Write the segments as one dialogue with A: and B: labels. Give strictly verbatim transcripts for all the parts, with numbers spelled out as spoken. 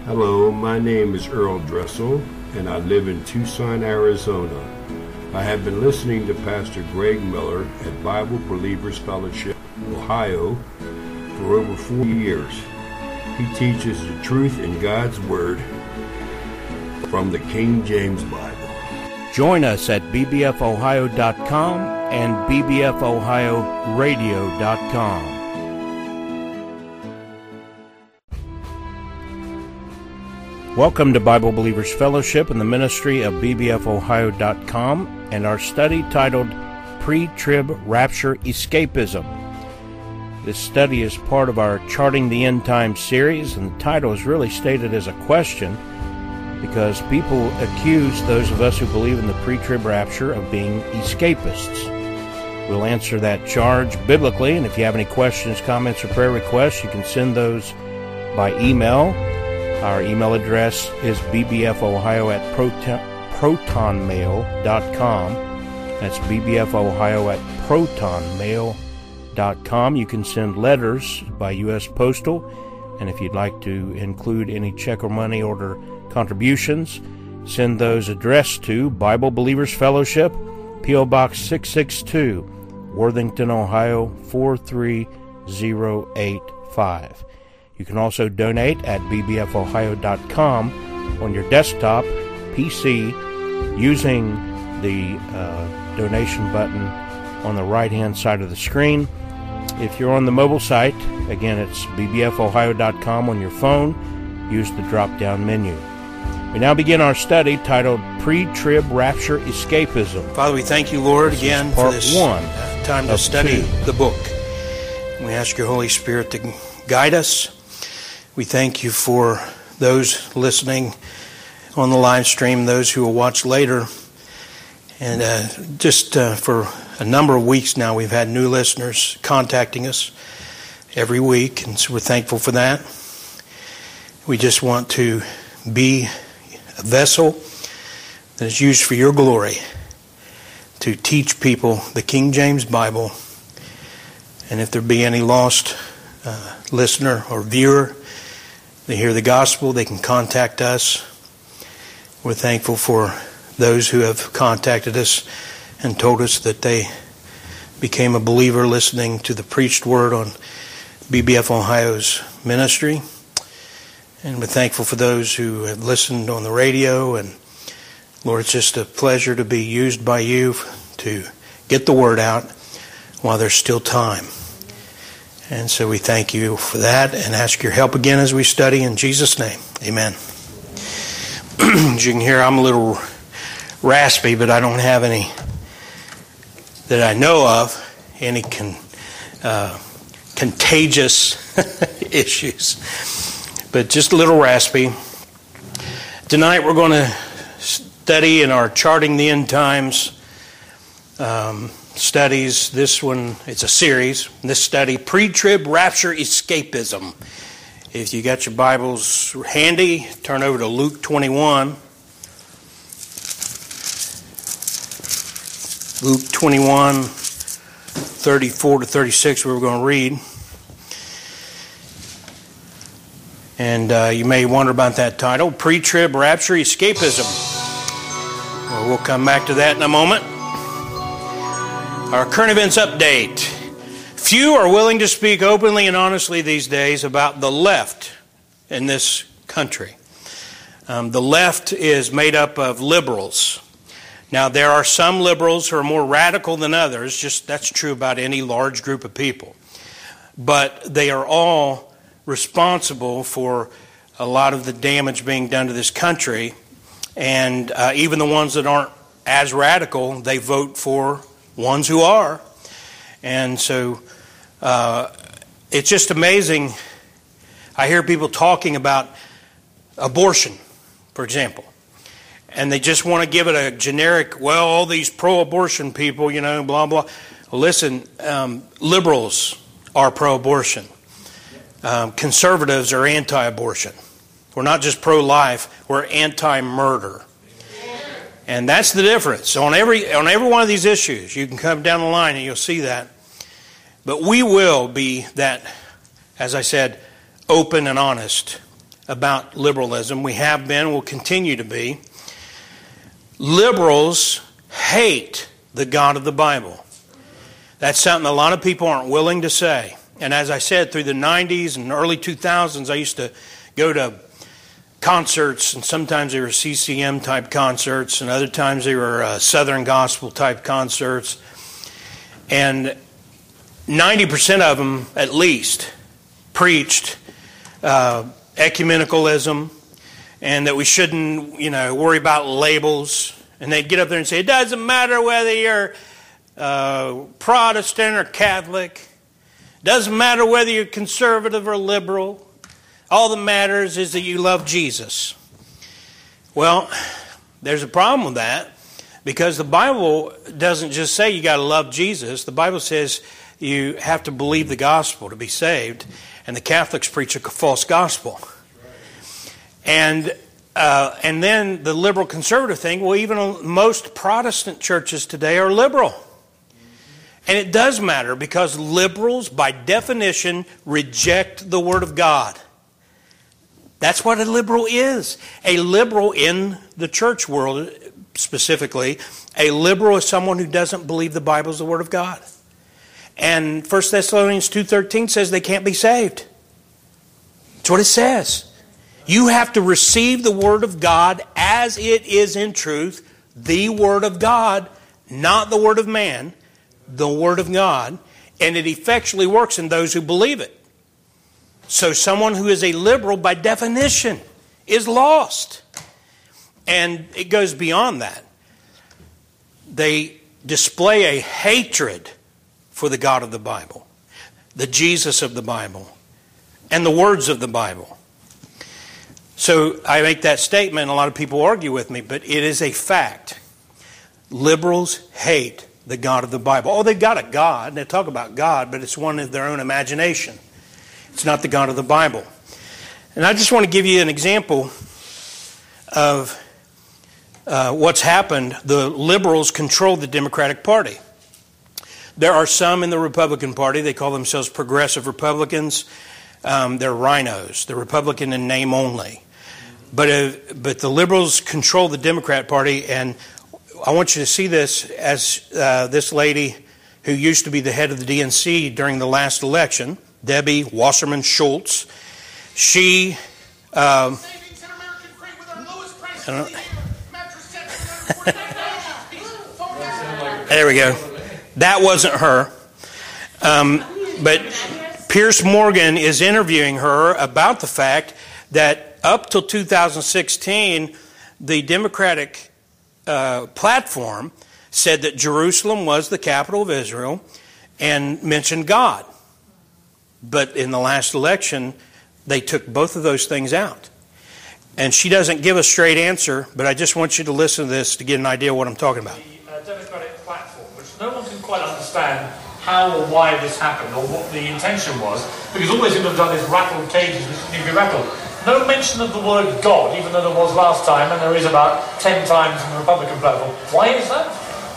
A: Hello, my name is Earl Dressel, and I live in Tucson, Arizona. I have been listening to Pastor Greg Miller at Bible Believers Fellowship, Ohio, for over four years. He teaches the truth in God's Word from the King James Bible.
B: Join us at b b f ohio dot com and b b f ohio radio dot com. Welcome to Bible Believers Fellowship and the ministry of b b f ohio dot com and our study titled Pre-Trib Rapture Escapism. This study is part of our Charting the End Times series, and the title is really stated as a question because people accuse those of us who believe in the pre-trib rapture of being escapists. We'll answer that charge biblically, and if you have any questions, comments, or prayer requests, you can send those by email. Our email address is b b f ohio at proton mail dot com. That's b b f ohio at proton mail dot com. You can send letters by U S Postal, and if you'd like to include any check or money order contributions, send those addressed to Bible Believers Fellowship, P O Box six six two, Worthington, Ohio four three zero eight five. You can also donate at b b f ohio dot com on your desktop P C using the uh, donation button on the right-hand side of the screen. If you're on the mobile site, again, it's b b f ohio dot com on your phone. Use the drop-down menu. We now begin our study titled Pre-Trib Rapture Escapism.
C: Father, we thank you, Lord,
B: this
C: again
B: for
C: this
B: one
C: uh, time to study
B: two.
C: the book. We ask your Holy Spirit to guide us. We thank you for those listening on the live stream, those who will watch later. And uh, just uh, for a number of weeks now, we've had new listeners contacting us every week, and so we're thankful for that. We just want to be a vessel that is used for your glory to teach people the King James Bible. And if there be any lost uh, listener or viewer, they hear the gospel, they can contact us. We're thankful for those who have contacted us and told us that they became a believer listening to the preached word on B B F Ohio's ministry. And we're thankful for those who have listened on the radio. And Lord, it's just a pleasure to be used by you to get the word out while there's still time. And so we thank you for that and ask your help again as we study in Jesus' name. Amen. As you can hear, I'm a little raspy, but I don't have any that I know of, any con, uh, contagious issues. But just a little raspy. Tonight we're going to study in our Charting the End Times um, studies. This one, it's a series. This study, Pre-Trib Rapture Escapism. If you got your Bibles handy, turn over to Luke twenty-one. Luke twenty-one, thirty-four to thirty-six, we we're going to read. And uh, you may wonder about that title, Pre-Trib Rapture Escapism. Well, we'll come back to that in a moment. Our current events update. Few are willing to speak openly and honestly these days about the left in this country. Um, the left is made up of liberals. Now, there are some liberals who are more radical than others. Just that's true about any large group of people. But they are all responsible for a lot of the damage being done to this country. And uh, even the ones that aren't as radical, they vote for ones who are. And so uh, it's just amazing. I hear people talking about abortion, for example. And they just want to give it a generic, well, all these pro-abortion people, you know, blah, blah. Listen, um, liberals are pro-abortion. Um, conservatives are anti-abortion. We're not just pro-life, we're anti-murder. And that's the difference. On every on every one of these issues, you can come down the line and you'll see that. But we will be that, as I said, open and honest about liberalism. We have been, will continue to be. Liberals hate the God of the Bible. That's something a lot of people aren't willing to say. And as I said, through the nineties and early two thousands, I used to go to concerts, and sometimes they were C C M type concerts, and other times they were uh, Southern Gospel type concerts. And ninety percent of them, at least, preached uh, ecumenicalism, and that we shouldn't, you know, worry about labels. And they'd get up there and say, it doesn't matter whether you're uh, Protestant or Catholic. Doesn't matter whether you're conservative or liberal. All that matters is that you love Jesus. Well, there's a problem with that, because the Bible doesn't just say you got to love Jesus. The Bible says you have to believe the gospel to be saved, and the Catholics preach a false gospel. And uh, and then the liberal conservative thing, well, even most Protestant churches today are liberal. And it does matter, because liberals, by definition, reject the Word of God. That's what a liberal is. A liberal in the church world, specifically, a liberal is someone who doesn't believe the Bible is the Word of God. And First Thessalonians two thirteen says they can't be saved. That's what it says. You have to receive the Word of God as it is in truth, the Word of God, not the Word of man, the Word of God, and it effectually works in those who believe it. So someone who is a liberal, by definition, is lost. And it goes beyond that. They display a hatred for the God of the Bible, the Jesus of the Bible, and the words of the Bible. So I make that statement, and a lot of people argue with me, but it is a fact. Liberals hate the God of the Bible. Oh, they've got a God. They talk about God, but it's one of their own imagination. It's not the God of the Bible. And I just want to give you an example of uh, what's happened. The liberals control the Democratic Party. There are some in the Republican Party. They call themselves progressive Republicans. Um, they're rhinos. They're Republican in name only. But uh, but the liberals control the Democrat Party, and I want you to see this as uh, this lady who used to be the head of the D N C during the last election, Debbie Wasserman Schultz. She... Um, there we go. That wasn't her. Um, but Piers Morgan is interviewing her about the fact that up till two thousand sixteen, the Democratic uh, platform said that Jerusalem was the capital of Israel and mentioned God. But in the last election, they took both of those things out. And she doesn't give a straight answer, but I just want you to listen to this to get an idea of what I'm talking about.
D: The uh, Democratic platform, which no one can quite understand how or why this happened or what the intention was, because all they seem to have done is rattle cages which need to be rattled. No mention of the word God, even though there was last time, and there is about ten times in the Republican platform. Why is that?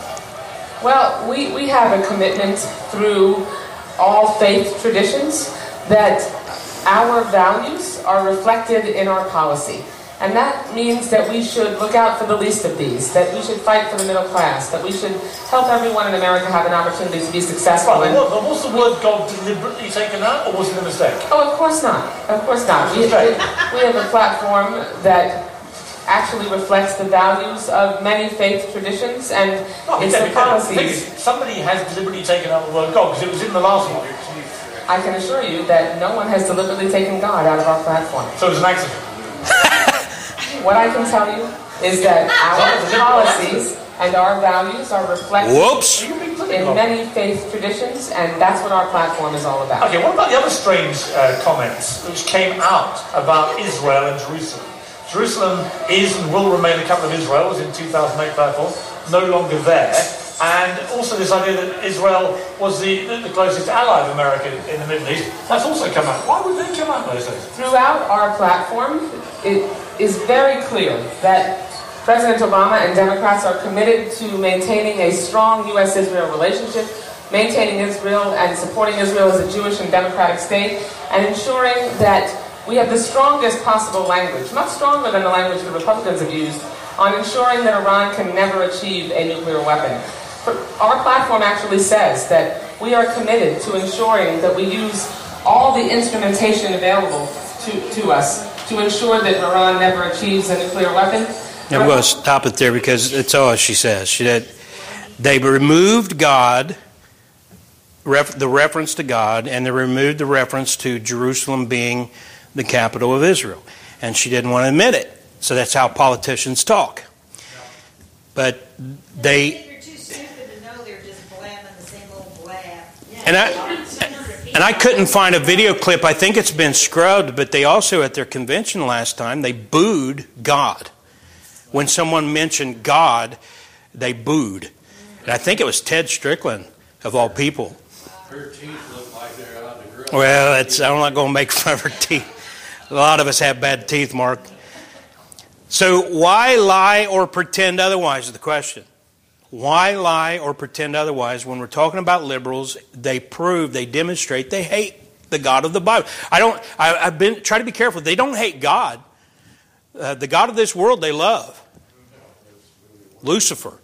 E: Well, we, we have a commitment through all faith traditions that our values are reflected in our policy. And that means that we should look out for the least of these, that we should fight for the middle class, that we should help everyone in America have an opportunity to be successful.
D: Right, well, was the word God deliberately taken out, or was it a mistake?
E: Oh, of course not. Of course not. We, we, we have a platform that actually reflects the values of many faith traditions, and oh, it's the policies.
D: Somebody has deliberately taken out the word God, because it was in the last one.
E: I can assure you that no one has deliberately taken God out of our platform.
D: So it was an accident.
E: What I can tell you is that our policies and our values are reflected
C: Whoops.
E: in many faith traditions, and that's what our platform is all about.
D: Okay, what about the other strange uh, comments which came out about Israel and Jerusalem? Jerusalem is and will remain the capital of Israel, was in two thousand eight platform, no longer there. And also this idea that Israel was the, the closest ally of America in the Middle East. That's also come out. Why would they come out those days?
E: Throughout our platform, it is very clear that President Obama and Democrats are committed to maintaining a strong U S Israel relationship, maintaining Israel and supporting Israel as a Jewish and democratic state, and ensuring that we have the strongest possible language, much stronger than the language the Republicans have used, on ensuring that Iran can never achieve a nuclear weapon. Our platform actually says that we are committed to ensuring that we use all the instrumentation available to, to us to ensure that Iran never achieves a nuclear weapon.
C: I'm going to stop it there because it's all she says. She said they removed God, ref, the reference to God, and they removed the reference to Jerusalem being the capital of Israel. And she didn't want to admit it. So that's how politicians talk. But they... And I, and I couldn't find a video clip. I think it's been scrubbed, but they also, at their convention last time, they booed God. When someone mentioned God, they booed. And I think it was Ted Strickland, of all people.
B: Her teeth look like they're out of the grill.
C: Well, it's, I'm not going to make fun of her teeth. A lot of us have bad teeth, Mark. So why lie or pretend otherwise is the question. Why lie or pretend otherwise? When we're talking about liberals, they prove, they demonstrate they hate the God of the Bible. I don't. I, I've been try to be careful. They don't hate God. Uh, the God of this world they love, Lucifer,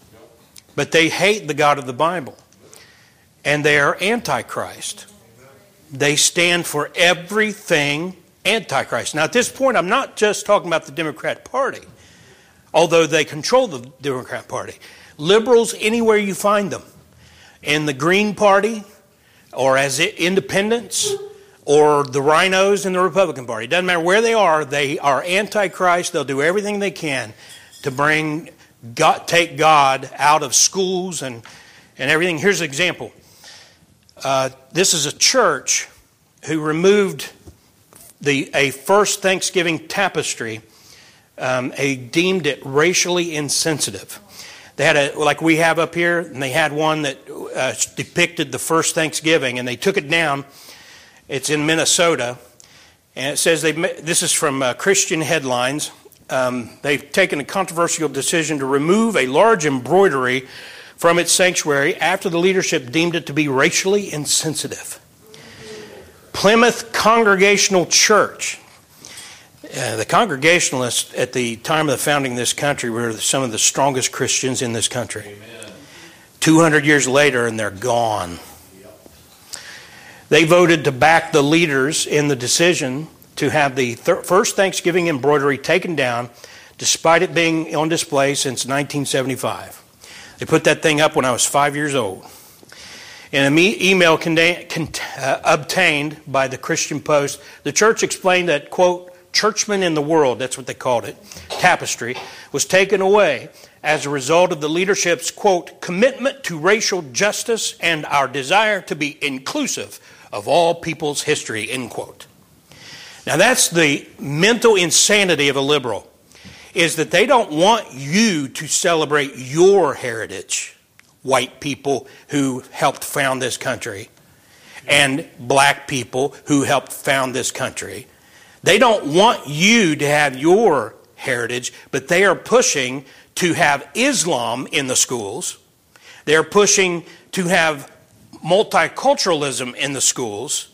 C: but they hate the God of the Bible, and they are antichrist. They stand for everything antichrist. Now, at this point, I'm not just talking about the Democrat Party, although they control the Democrat Party. Liberals, anywhere you find them, in the Green Party, or as independents, or the rhinos in the Republican Party. It doesn't matter where they are, they are antichrist. They'll do everything they can to bring God, take God out of schools and, and everything. Here's an example. Uh, this is a church who removed the a first Thanksgiving tapestry. Um, they deemed it racially insensitive. They had a, like we have up here, and they had one that uh, depicted the first Thanksgiving, and they took it down. It's in Minnesota, and it says they. This is from uh, Christian Headlines. Um, they've taken a controversial decision to remove a large embroidery from its sanctuary after the leadership deemed it to be racially insensitive. Plymouth Congregational Church. Uh, the Congregationalists at the time of the founding of this country were some of the strongest Christians in this country. Amen. two hundred years later, and they're gone. Yep. They voted to back the leaders in the decision to have the thir- first Thanksgiving embroidery taken down, despite it being on display since nineteen seventy-five. They put that thing up when I was five years old. In an e- email conda- con- uh, obtained by the Christian Post, the church explained that, quote, Churchmen in the World, that's what they called it, tapestry, was taken away as a result of the leadership's, quote, commitment to racial justice and our desire to be inclusive of all people's history, end quote. Now that's the mental insanity of a liberal, is that they don't want you to celebrate your heritage, white people who helped found this country, and black people who helped found this country. They don't want you to have your heritage, but they are pushing to have Islam in the schools. They're pushing to have multiculturalism in the schools.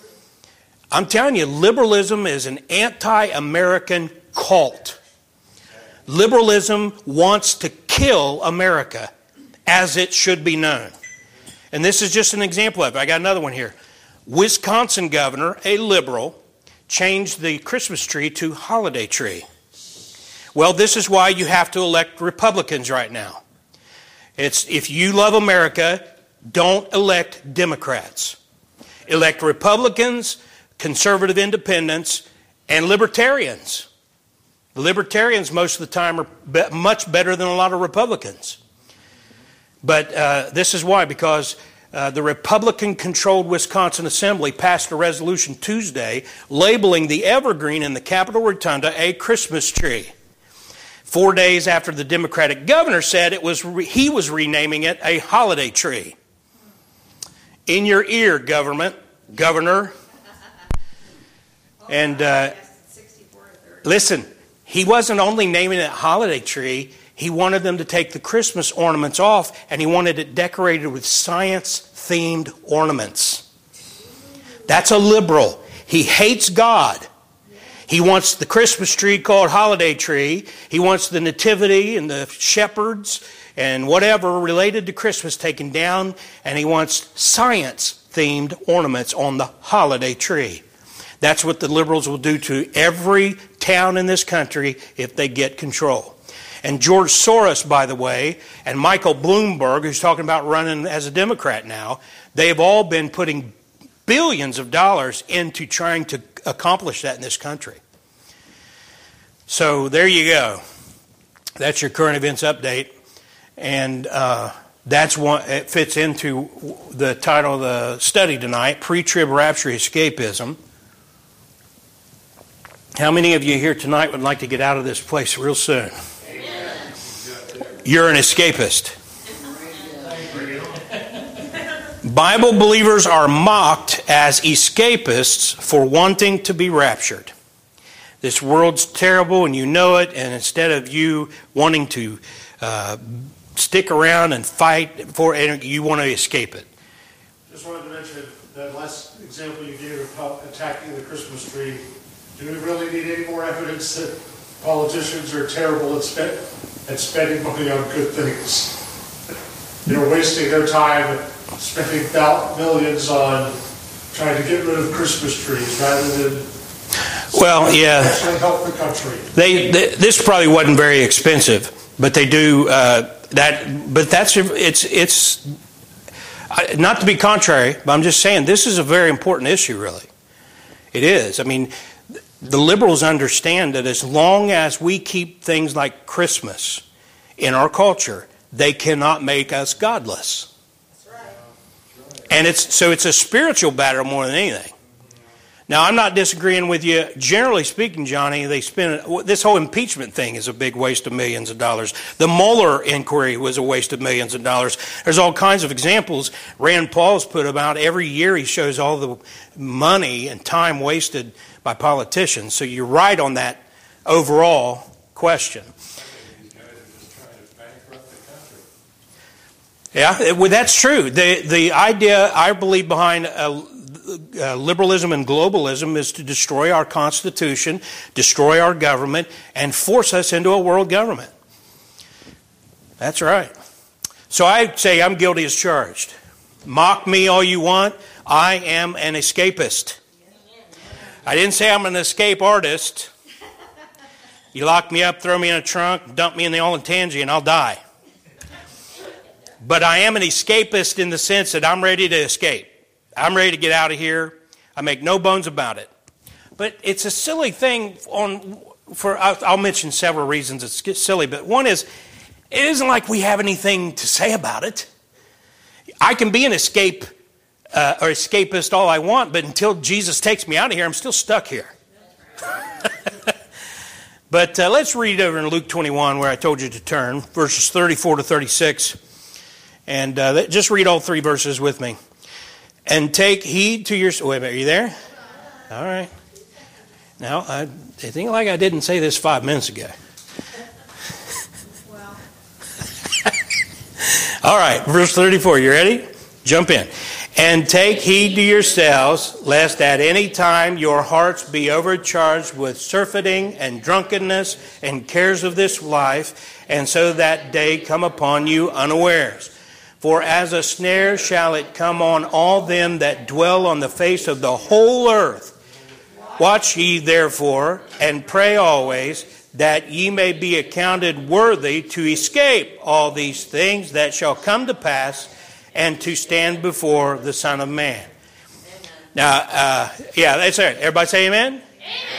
C: I'm telling you, liberalism is an anti-American cult. Liberalism wants to kill America, as it should be known. And this is just an example of it. I got another one here. Wisconsin governor, a liberal, changed the Christmas tree to holiday tree. Well, this is why you have to elect Republicans right now. It's if you love America, don't elect Democrats. Elect Republicans, conservative independents, and libertarians. The libertarians most of the time are be- much better than a lot of Republicans. But uh, this is why, because Uh, the Republican-controlled Wisconsin Assembly passed a resolution Tuesday labeling the evergreen in the Capitol Rotunda a Christmas tree. Four days after the Democratic governor said it was re- he was renaming it a holiday tree. In your ear, government, governor. And uh, listen, he wasn't only naming it holiday tree. He wanted them to take the Christmas ornaments off, and he wanted it decorated with science-themed ornaments. That's a liberal. He hates God. He wants the Christmas tree called holiday tree. He wants the nativity and the shepherds and whatever related to Christmas taken down. And he wants science-themed ornaments on the holiday tree. That's what the liberals will do to every town in this country if they get control. And George Soros, by the way, and Michael Bloomberg, who's talking about running as a Democrat now, they've all been putting billions of dollars into trying to accomplish that in this country. So there you go. That's your current events update. And uh, that's one, it fits into the title of the study tonight, Pre-Trib Rapture Escapism. How many of you here tonight would like to get out of this place real soon? Amen. You're an escapist. Bible believers are mocked as escapists for wanting to be raptured. This world's terrible and you know it, and instead of you wanting to uh, stick around and fight for it, you want to escape it.
F: Just wanted to mention that last example you gave of attacking the Christmas tree. Do we really need any more evidence that politicians are terrible at, spend, at spending money on good things? They're wasting their time spending millions on trying to get rid of Christmas trees rather than
C: well, yeah,
F: actually help the country.
C: They, they this probably wasn't very expensive, but they do uh, that. But that's it's it's not to be contrary, but I'm just saying this is a very important issue. Really, it is. I mean, the liberals understand that as long as we keep things like Christmas in our culture, they cannot make us godless. And it's so it's a spiritual battle more than anything. Now, I'm not disagreeing with you. Generally speaking, Johnny, they spend this whole impeachment thing is a big waste of millions of dollars. The Mueller inquiry was a waste of millions of dollars. There's all kinds of examples. Rand Paul's put about every year. He shows all the money and time wasted by politicians. So you're right on that overall question. Yeah, well, that's true. The the idea, I believe, behind uh, uh, liberalism and globalism is to destroy our Constitution, destroy our government, and force us into a world government. That's right. So I say I'm guilty as charged. Mock me all you want. I am an escapist. I didn't say I'm an escape artist. You lock me up, throw me in a trunk, dump me in the Olentangy, and I'll die. But I am an escapist in the sense that I'm ready to escape. I'm ready to get out of here. I make no bones about it. But it's a silly thing on for I'll mention several reasons it's silly, but one is it isn't like we have anything to say about it. I can be an escape uh, or escapist all I want, but until Jesus takes me out of here, I'm still stuck here. But uh, let's read over in Luke twenty-one where I told you to turn, verses thirty-four to thirty-six. And uh, just read all three verses with me. And take heed to your... Wait a minute, are you there? All right. Now, I, I think like I didn't say this five minutes ago.
G: Well.
C: All right, verse thirty-four, you ready? Jump in. And take heed to yourselves, lest at any time your hearts be overcharged with surfeiting and drunkenness and cares of this life, and so that day come upon you unawares. For as a snare shall it come on all them that dwell on the face of the whole earth. Watch ye therefore, and pray always, that ye may be accounted worthy to escape all these things that shall come to pass, and to stand before the Son of Man. Amen. Now, uh, yeah, that's it. Everybody say amen? Amen.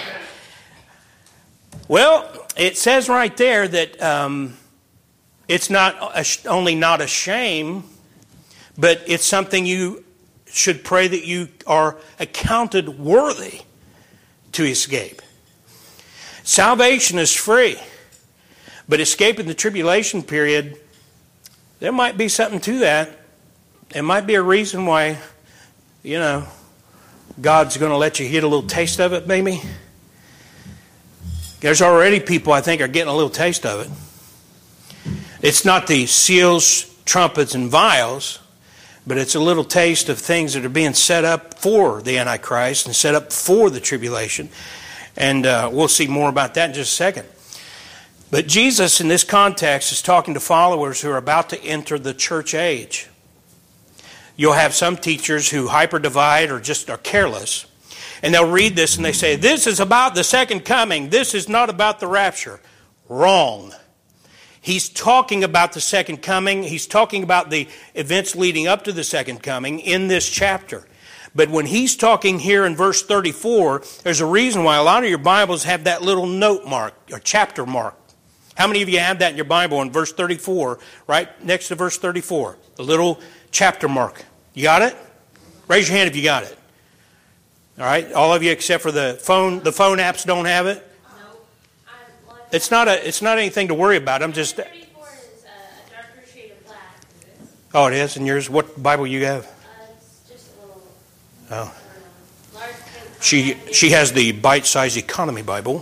C: Well, it says right there that um, it's not a, only not a shame, but it's something you should pray that you are accounted worthy to escape. Salvation is free, but escaping the tribulation period, there might be something to that. There might be a reason why, you know, God's going to let you get a little taste of it, maybe. There's already people, I think, are getting a little taste of it. It's not the seals, trumpets, and vials, but it's a little taste of things that are being set up for the Antichrist and set up for the tribulation. And uh, we'll see more about that in just a second. But Jesus, in this context, is talking to followers who are about to enter the church age. You'll have some teachers who hyper-divide or just are careless. And they'll read this and they say, this is about the second coming. This is not about the rapture. Wrong. He's talking about the second coming. He's talking about the events leading up to the second coming in this chapter. But when he's talking here in verse thirty-four, there's a reason why a lot of your Bibles have that little note mark or chapter mark. How many of you have that in your Bible in verse thirty-four, right next to verse thirty-four? The little chapter mark. You got it? Raise your hand if you got it. All right, all of you except for the phone. The phone apps don't have it. No. It's not a. It's not anything to worry about. I'm just.
G: thirty-four is a darker shade of black.
C: Oh, it is. And yours? What Bible you have?
G: Uh, it's just a little.
C: Oh.
G: Large.
C: She she has the bite-sized economy Bible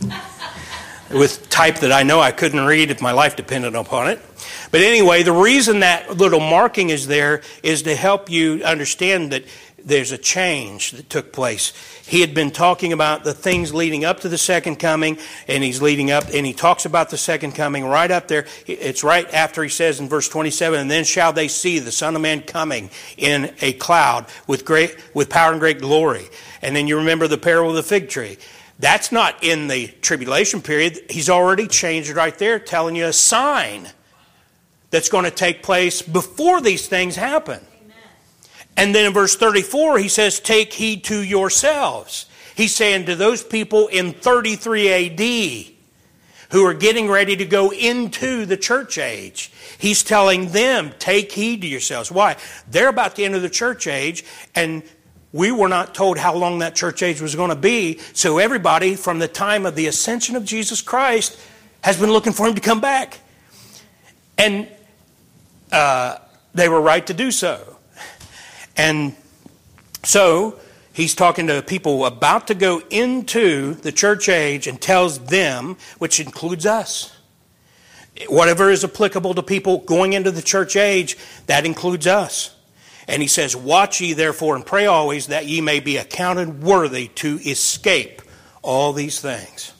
C: with type that I know I couldn't read if my life depended upon it. But anyway, the reason that little marking is there is to help you understand that there's a change that took place. He had been talking about the things leading up to the second coming, and he's leading up, and he talks about the second coming right up there. It's right after he says in verse twenty-seven, and then shall they see the Son of Man coming in a cloud with great, with power and great glory. And then you remember the parable of the fig tree. That's not in the tribulation period. He's already changed it right there, telling you a sign that's going to take place before these things happen. Amen. And then in verse thirty-four, he says, take heed to yourselves. He's saying to those people in thirty-three A D who are getting ready to go into the church age, he's telling them, take heed to yourselves. Why? They're about to enter the church age, and we were not told how long that church age was going to be. So everybody from the time of the ascension of Jesus Christ has been looking for him to come back. And uh, they were right to do so. And so he's talking to people about to go into the church age and tells them, which includes us. Whatever is applicable to people going into the church age, that includes us. And he says, watch ye therefore and pray always that ye may be accounted worthy to escape all these things.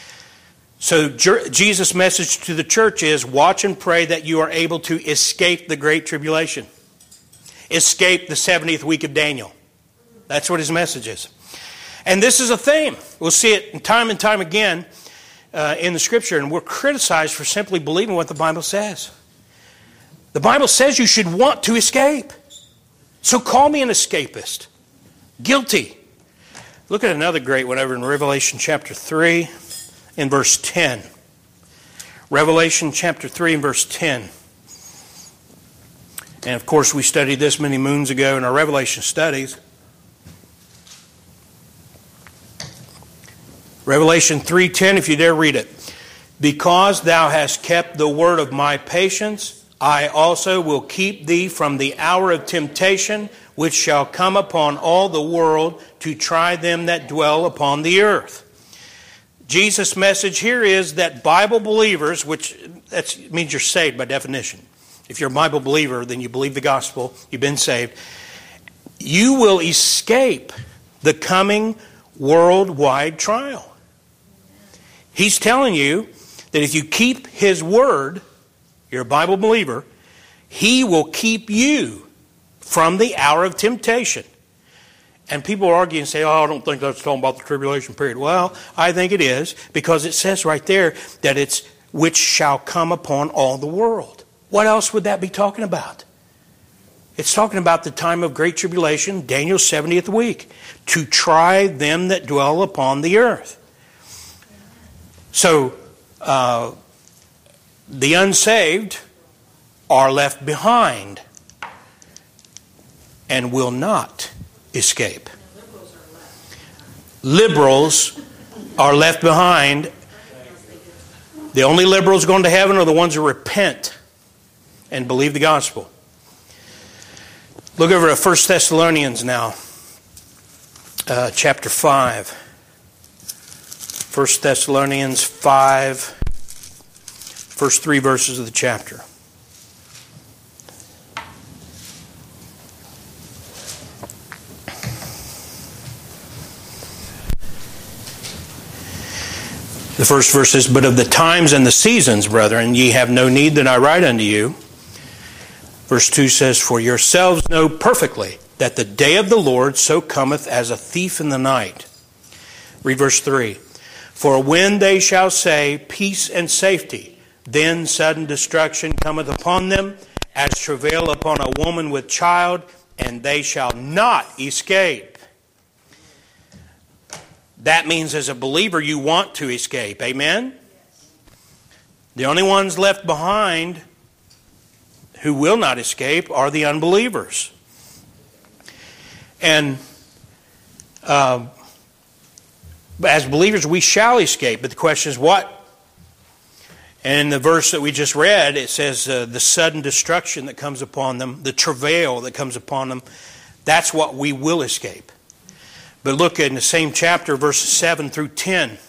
C: So Jesus' message to the church is, watch and pray that you are able to escape the great tribulation. Escape the seventieth week of Daniel. That's what his message is. And this is a theme. We'll see it time and time again uh, in the Scripture. And we're criticized for simply believing what the Bible says. The Bible says you should want to escape. So call me an escapist. Guilty. Look at another great one over in Revelation chapter three in verse ten. Revelation chapter three and verse ten. And of course we studied this many moons ago in our Revelation studies. Revelation three ten, if you dare read it. Because thou hast kept the word of my patience, I also will keep thee from the hour of temptation, which shall come upon all the world to try them that dwell upon the earth. Jesus' message here is that Bible believers, which that means you're saved by definition. If you're a Bible believer, then you believe the gospel, you've been saved. You will escape the coming worldwide trial. He's telling you that if you keep his word, you're a Bible believer, he will keep you from the hour of temptation. And people argue and say, oh, I don't think that's talking about the tribulation period. Well, I think it is, because it says right there that it's which shall come upon all the world. What else would that be talking about? It's talking about the time of great tribulation, Daniel's seventieth week, to try them that dwell upon the earth. So, uh, the unsaved are left behind and will not escape. Liberals are left behind. The only liberals going to heaven are the ones who repent and believe the gospel. Look over at First Thessalonians now, uh, chapter five. First Thessalonians five, first three verses of the chapter. The first verse says, "But of the times and the seasons, brethren, ye have no need that I write unto you." Verse two says, "For yourselves know perfectly that the day of the Lord so cometh as a thief in the night." Read verse three. "For when they shall say, peace and safety, then sudden destruction cometh upon them, as travail upon a woman with child, and they shall not escape." That means as a believer you want to escape. Amen? The only ones left behind who will not escape are the unbelievers. And uh, as believers we shall escape. But the question is what? And in the verse that we just read, it says uh, the sudden destruction that comes upon them, the travail that comes upon them, that's what we will escape. But look in the same chapter, verses seven through ten.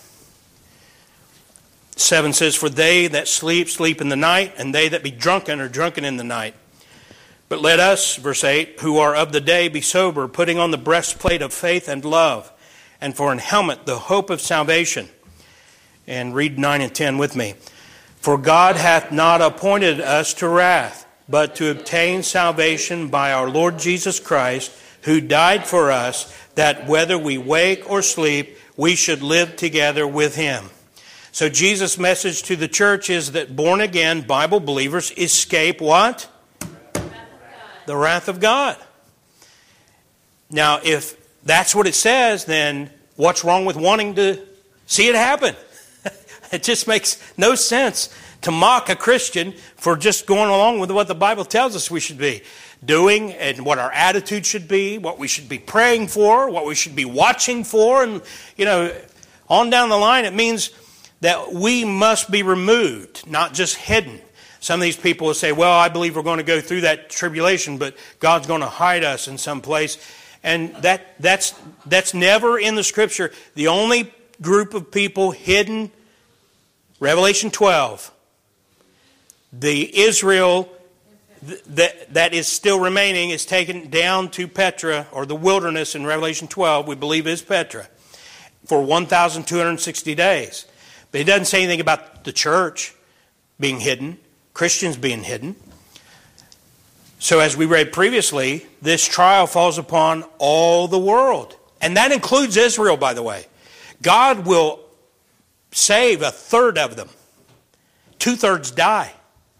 C: seven says, "For they that sleep, sleep in the night, and they that be drunken are drunken in the night. But let us," verse eight, "who are of the day be sober, putting on the breastplate of faith and love, and for an helmet the hope of salvation." And read nine and ten with me. "For God hath not appointed us to wrath, but to obtain salvation by our Lord Jesus Christ, who died for us, that whether we wake or sleep, we should live together with him." So Jesus' message to the church is that born again Bible believers escape what? The wrath of God. Now, if that's what it says, then what's wrong with wanting to see it happen? It just makes no sense to mock a Christian for just going along with what the Bible tells us we should be doing and what our attitude should be, what we should be praying for, what we should be watching for. And, you know, on down the line, it means that we must be removed, not just hidden. Some of these people will say, well, I believe we're going to go through that tribulation, but God's going to hide us in some place. And that that's that's never in the Scripture. The only group of people hidden, Revelation twelve, the Israel that that is still remaining is taken down to Petra, or the wilderness in Revelation twelve, we believe is Petra, for one thousand two hundred sixty days. But it doesn't say anything about the church being hidden, Christians being hidden. So as we read previously, this trial falls upon all the world. And that includes Israel, by the way. God will save a third of them. Two-thirds die.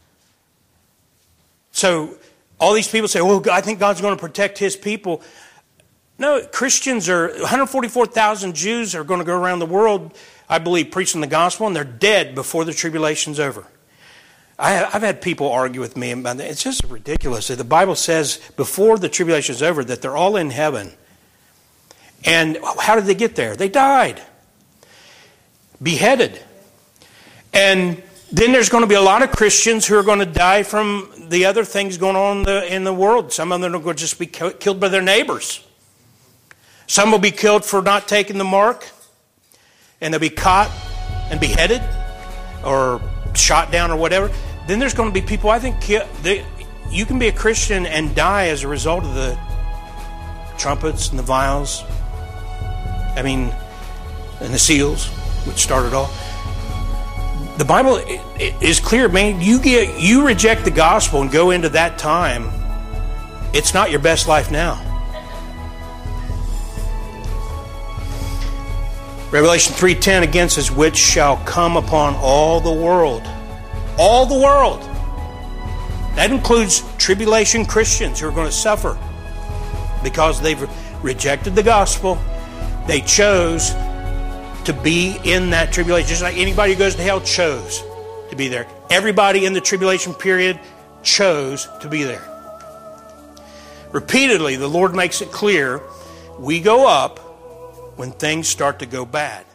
C: So all these people say, well, I think God's going to protect his people. No, Christians are, one hundred forty-four thousand Jews are going to go around the world, I believe, preaching the gospel, and they're dead before the tribulation's over. I, I've had people argue with me about that. It's just ridiculous. The Bible says before the tribulation's over that they're all in heaven. And how did they get there? They died. Beheaded. And then there's going to be a lot of Christians who are going to die from the other things going on in the, in the world. Some of them are going to just be killed by their neighbors. Some will be killed for not taking the mark. And they'll be caught and beheaded or shot down or whatever. Then there's going to be people, I think, they, you can be a Christian and die as a result of the trumpets and the vials. I mean, and the seals, which started all. The Bible is clear, man. You get, you reject the gospel and go into that time, it's not your best life now. Revelation three ten again says, which shall come upon all the world. All the world. That includes tribulation Christians who are going to suffer because they've rejected the gospel. They chose to be in that tribulation. Just like anybody who goes to hell chose to be there. Everybody in the tribulation period chose to be there. Repeatedly, the Lord makes it clear we go up when things start to go bad.